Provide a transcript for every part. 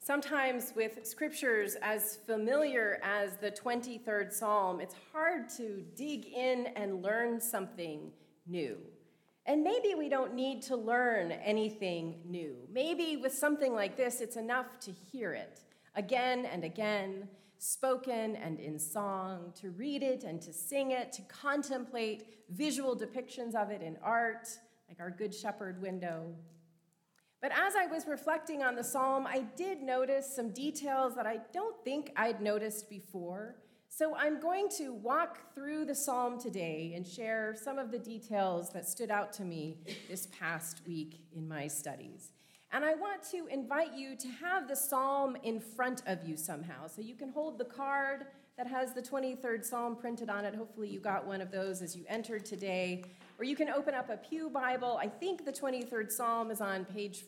Sometimes with scriptures as familiar as the 23rd Psalm, it's hard to dig in and learn something new. And maybe we don't need to learn anything new. Maybe with something like this, it's enough to hear it again and again, spoken and in song, to read it and to sing it, to contemplate visual depictions of it in art, like our Good Shepherd window. But as I was reflecting on the psalm, I did notice some details that I don't think I'd noticed before. So I'm going to walk through the psalm today and share some of the details that stood out to me this past week in my studies. And I want to invite you to have the psalm in front of you somehow. So you can hold the card that has the 23rd Psalm printed on it. Hopefully you got one of those as you entered today. Or you can open up a Pew Bible. I think the 23rd Psalm is on page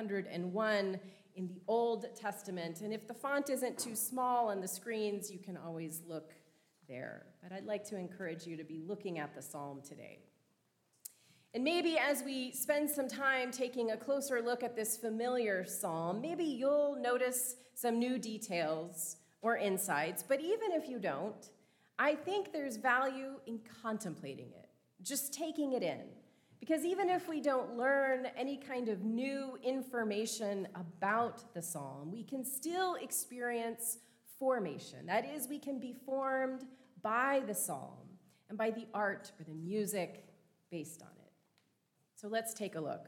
501 in the Old Testament. And if the font isn't too small on the screens, you can always look there. But I'd like to encourage you to be looking at the psalm today. And maybe as we spend some time taking a closer look at this familiar psalm, maybe you'll notice some new details or insights. But even if you don't, I think there's value in contemplating it, just taking it in. Because even if we don't learn any kind of new information about the psalm, we can still experience formation. That is, we can be formed by the psalm and by the art or the music based on it. So let's take a look.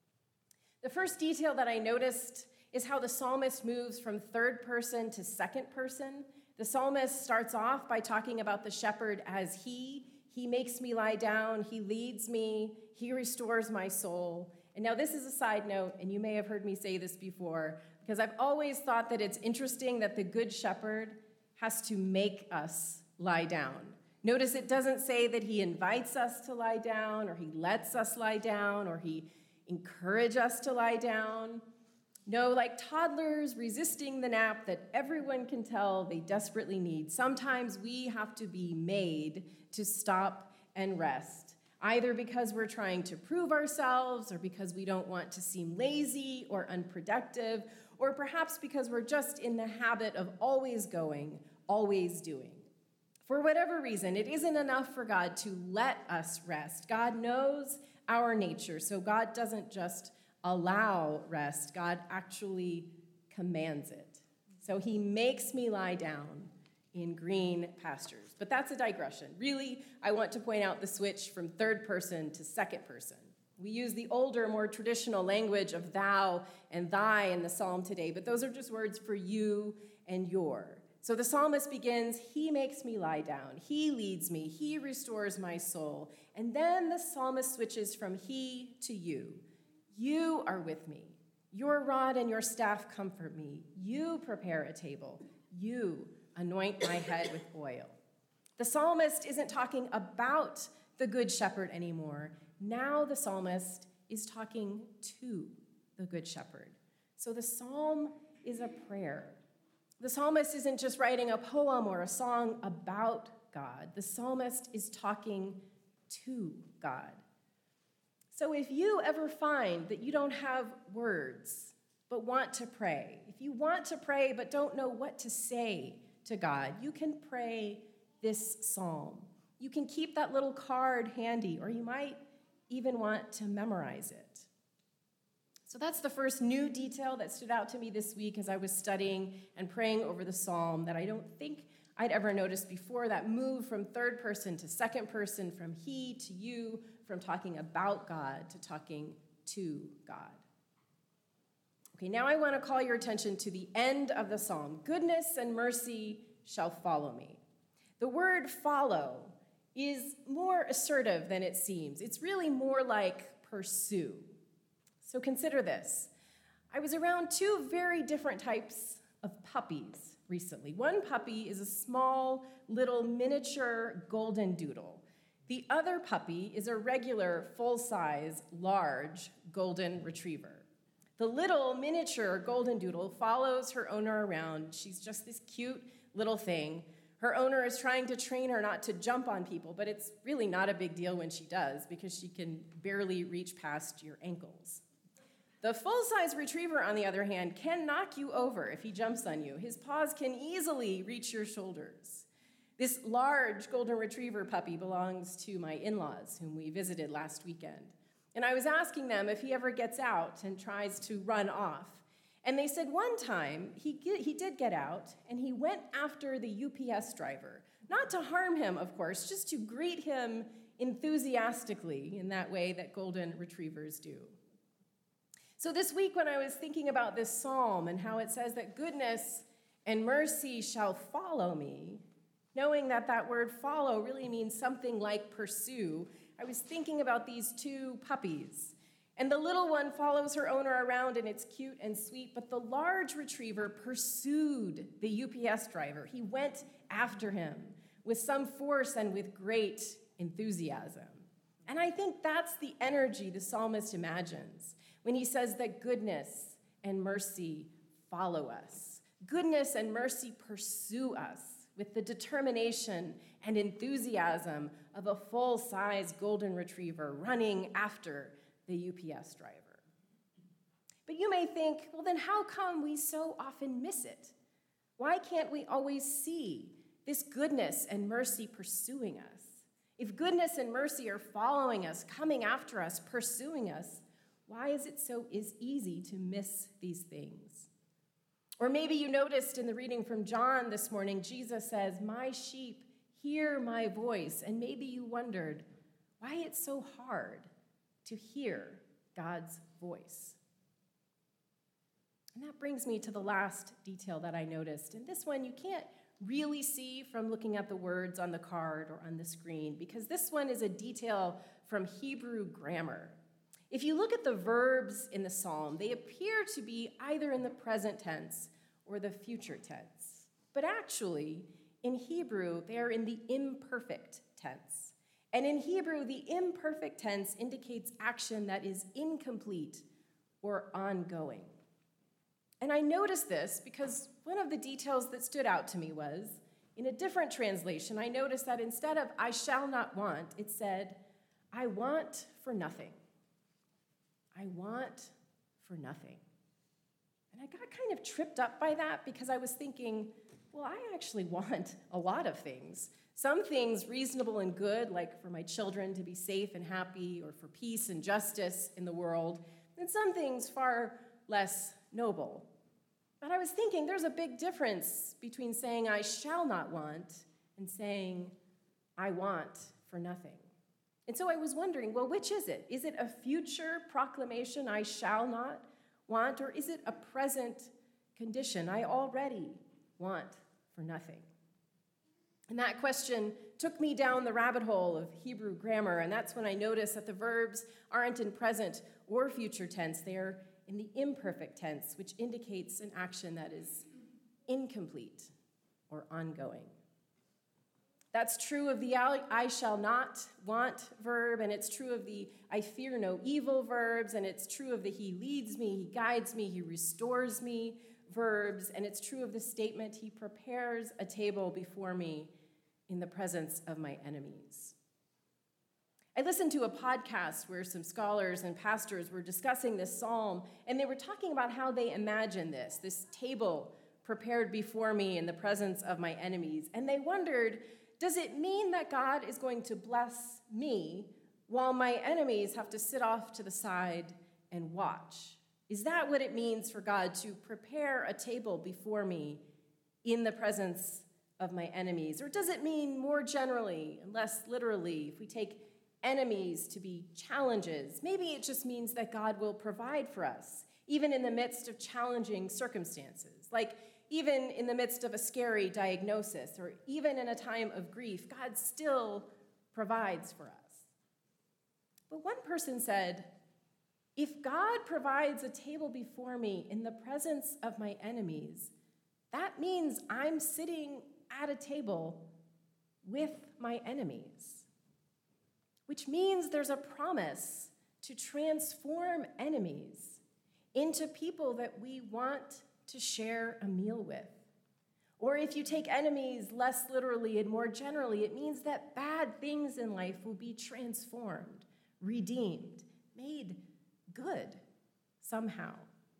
The first detail that I noticed is how the psalmist moves from third person to second person. The psalmist starts off by talking about the shepherd as he makes me lie down, he leads me, he restores my soul. And now this is a side note, and you may have heard me say this before, because I've always thought that it's interesting that the good shepherd has to make us lie down. Notice it doesn't say that he invites us to lie down, or he lets us lie down, or he encourages us to lie down. No, like toddlers resisting the nap that everyone can tell they desperately need. Sometimes we have to be made to stop and rest, either because we're trying to prove ourselves or because we don't want to seem lazy or unproductive, or perhaps because we're just in the habit of always going, always doing. For whatever reason, it isn't enough for God to let us rest. God knows our nature, so God doesn't just allow rest. God actually commands it. So he makes me lie down in green pastures. But that's a digression. Really, I want to point out the switch from third person to second person. We use the older, more traditional language of thou and thy in the psalm today, but those are just words for you and your. So the psalmist begins, he makes me lie down, he leads me, he restores my soul. And then the psalmist switches from he to you. You are with me. Your rod and your staff comfort me. You prepare a table. You anoint my head with oil. The psalmist isn't talking about the good shepherd anymore. Now the psalmist is talking to the good shepherd. So the psalm is a prayer. The psalmist isn't just writing a poem or a song about God. The psalmist is talking to God. So if you ever find that you don't have words but want to pray, if you want to pray but don't know what to say to God, you can pray this psalm. You can keep that little card handy, or you might even want to memorize it. So that's the first new detail that stood out to me this week as I was studying and praying over the psalm that I don't think I'd ever noticed before, that move from third person to second person, from he to you, from talking about God to talking to God. Okay, now I want to call your attention to the end of the psalm. Goodness and mercy shall follow me. The word follow is more assertive than it seems. It's really more like pursue. So consider this. I was around two very different types of puppies recently. One puppy is a small, little miniature golden doodle. The other puppy is a regular, full-size, large golden retriever. The little miniature golden doodle follows her owner around. She's just this cute little thing. Her owner is trying to train her not to jump on people, but it's really not a big deal when she does because she can barely reach past your ankles. The full-size retriever, on the other hand, can knock you over if he jumps on you. His paws can easily reach your shoulders. This large golden retriever puppy belongs to my in-laws, whom we visited last weekend. And I was asking them if he ever gets out and tries to run off. And they said one time he did get out, and he went after the UPS driver. Not to harm him, of course, just to greet him enthusiastically in that way that golden retrievers do. So this week when I was thinking about this psalm and how it says that goodness and mercy shall follow me, knowing that that word follow really means something like pursue, I was thinking about these two puppies. And the little one follows her owner around, and it's cute and sweet, but the large retriever pursued the UPS driver. He went after him with some force and with great enthusiasm. And I think that's the energy the psalmist imagines when he says that goodness and mercy follow us. Goodness and mercy pursue us with the determination and enthusiasm of a full-size golden retriever running after the UPS driver. But you may think, well, then how come we so often miss it? Why can't we always see this goodness and mercy pursuing us? If goodness and mercy are following us, coming after us, pursuing us, why is it so easy to miss these things? Or maybe you noticed in the reading from John this morning, Jesus says, "My sheep hear my voice." And maybe you wondered why it's so hard to hear God's voice. And that brings me to the last detail that I noticed. And this one you can't really see from looking at the words on the card or on the screen, because this one is a detail from Hebrew grammar. If you look at the verbs in the psalm, they appear to be either in the present tense or the future tense. But actually, in Hebrew, they are in the imperfect tense. And in Hebrew, the imperfect tense indicates action that is incomplete or ongoing. And I noticed this because one of the details that stood out to me was, in a different translation, I noticed that instead of "I shall not want," it said, "I want for nothing." I want for nothing. And I got kind of tripped up by that because I was thinking, well, I actually want a lot of things. Some things reasonable and good, like for my children to be safe and happy, or for peace and justice in the world, and some things far less noble. But I was thinking there's a big difference between saying "I shall not want" and saying "I want for nothing." And so I was wondering, well, which is it? Is it a future proclamation, "I shall not want," or is it a present condition, "I already want for nothing"? And that question took me down the rabbit hole of Hebrew grammar, and that's when I noticed that the verbs aren't in present or future tense. They are in the imperfect tense, which indicates an action that is incomplete or ongoing. That's true of the "I shall not want" verb, and it's true of the "I fear no evil" verbs, and it's true of the "He leads me, He guides me, He restores me" verbs, and it's true of the statement "He prepares a table before me in the presence of my enemies." I listened to a podcast where some scholars and pastors were discussing this psalm, and they were talking about how they imagine this table prepared before me in the presence of my enemies, and they wondered, does it mean that God is going to bless me while my enemies have to sit off to the side and watch? Is that what it means for God to prepare a table before me in the presence of my enemies? Or does it mean more generally and less literally, if we take enemies to be challenges, maybe it just means that God will provide for us, even in the midst of challenging circumstances, like even in the midst of a scary diagnosis, or even in a time of grief, God still provides for us. But one person said, if God provides a table before me in the presence of my enemies, that means I'm sitting at a table with my enemies, which means there's a promise to transform enemies into people that we want to share a meal with. Or if you take enemies less literally and more generally, it means that bad things in life will be transformed, redeemed, made good, somehow.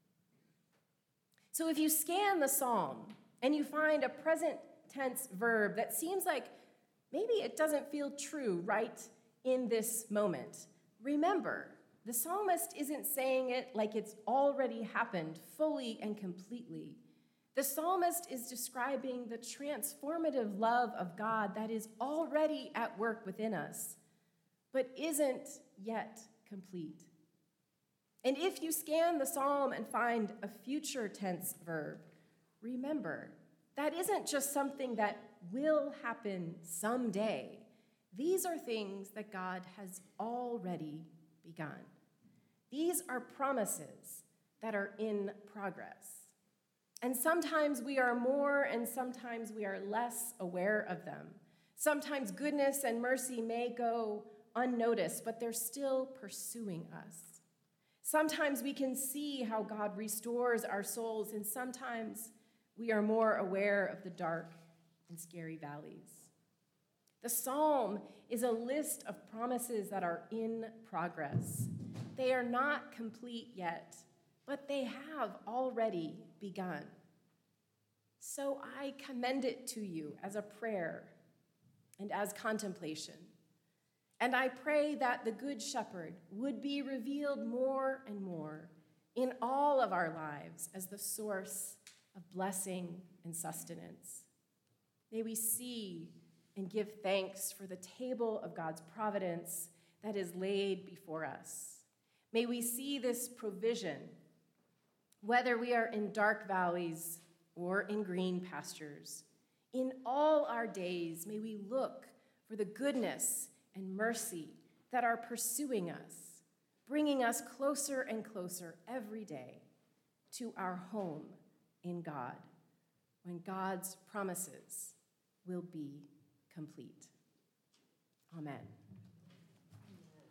So if you scan the psalm and you find a present tense verb that seems like maybe it doesn't feel true right in this moment, remember, the psalmist isn't saying it like it's already happened fully and completely. The psalmist is describing the transformative love of God that is already at work within us, but isn't yet complete. And if you scan the psalm and find a future tense verb, remember, that isn't just something that will happen someday. These are things that God has already begun. These are promises that are in progress. And sometimes we are more and sometimes we are less aware of them. Sometimes goodness and mercy may go unnoticed, but they're still pursuing us. Sometimes we can see how God restores our souls, and sometimes we are more aware of the dark and scary valleys. The psalm is a list of promises that are in progress. They are not complete yet, but they have already begun. So I commend it to you as a prayer and as contemplation. And I pray that the Good Shepherd would be revealed more and more in all of our lives as the source of blessing and sustenance. May we see and give thanks for the table of God's providence that is laid before us. May we see this provision, whether we are in dark valleys or in green pastures. In all our days, may we look for the goodness and mercy that are pursuing us, bringing us closer and closer every day to our home in God, when God's promises will be complete. Amen.